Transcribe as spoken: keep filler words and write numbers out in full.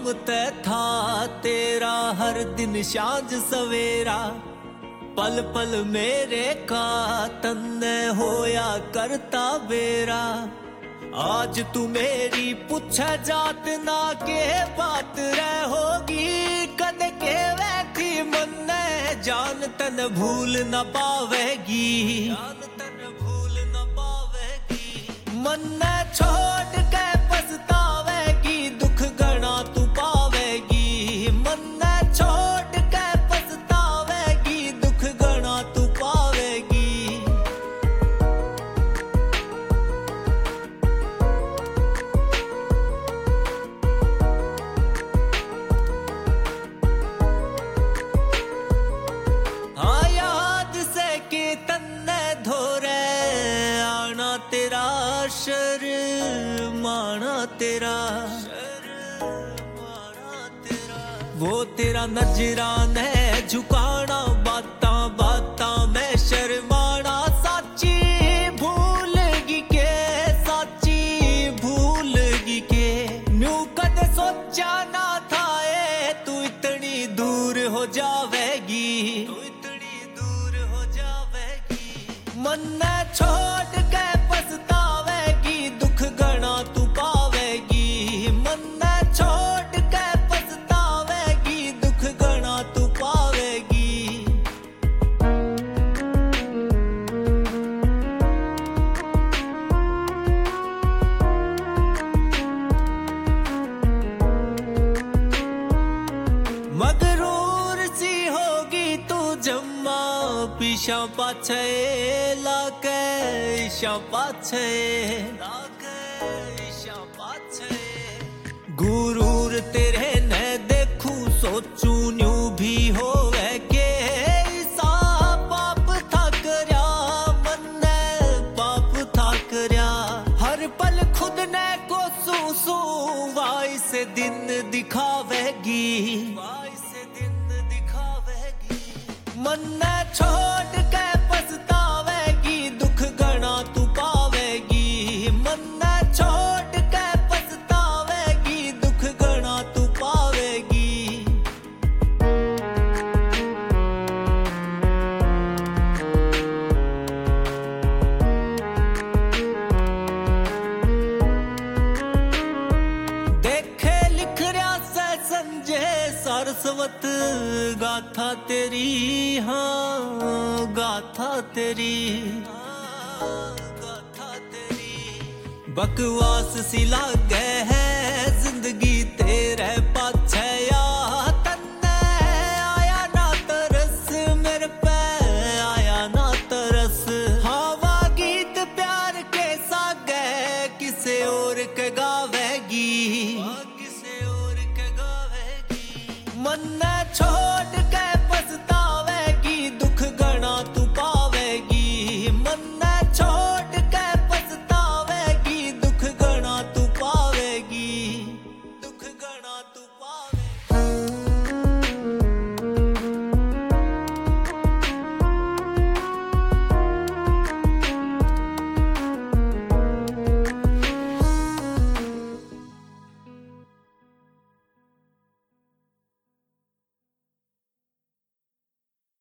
काम ते था तेरा हर दिन सांझ सवेरा, पल पल मेरे का तन्ने होया करता बेरा। आज तू मेरी पूछे जात ना के बात रह होगी, कद के वैथी मन जान तन भूल न पावेगी, जान तन भूल न पावेगी। मन छोड़ के पछतावेगी, दुख गणा तू पावेगी। मन छोड़ के पछतावेगी, दुख गणा तू पावेगी। हाँ याद से कि तन्ने धोरे आना तेरा शर्माना तेरा, वो तेरा नजराने झुकाना, बातां बातां में शर्माना। साची भूलगी के साची भूलगी के, न्यू कद सोचा ना था ए तू इतनी दूर हो जावेगी, तू इतनी दूर हो जावेगी। मन छोड़ के पछतावेगी, दुख गणा तू पावेगी। मन छोड़ के पछतावेगी, दुख गणा तू पावेगी। मगरूर सी होगी तू जम्मा पीछा पाछे लाके ईशा पाछे, ईशा पाछे। गुरूर तेरे ने देखूं सोचू न्यू भी होवे के, ईसा पाप था करया मन पाप था करया। हर पल खुद ने को सू सू वाई से दिन दिखावेगी, वाई से दिन दिखावेगी। मन छोड़ के पछतावेगी, दुख गणा तू पावेगी। मन छोड़ के पछतावेगी, दुख गणा तू पावेगी। देखे लिख रहा से संजय सरस्वत गाथा तेरी, हाँ गाथा तेरी, गाथा तेरी। बकवास सी लागे है जिंदगी तेरे पाछे या, तन्ने आया ना तरस मेरे पे आया ना तरस। हवा गीत प्यार के सागे किसे और के गावेगी, किसे और के गावेगी। मन छोड़